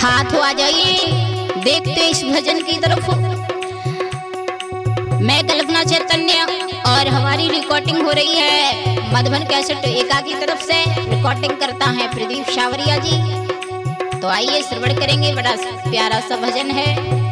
हाथों आ जाइए देखते इस भजन की तरफ। मैं कल्पना चैतन्य और हमारी रिकॉर्डिंग हो रही है मधुबन कैसेट एका की तरफ से। रिकॉर्डिंग करता है प्रदीप शावरिया जी। तो आइए श्रवण करेंगे, बड़ा प्यारा सा भजन है।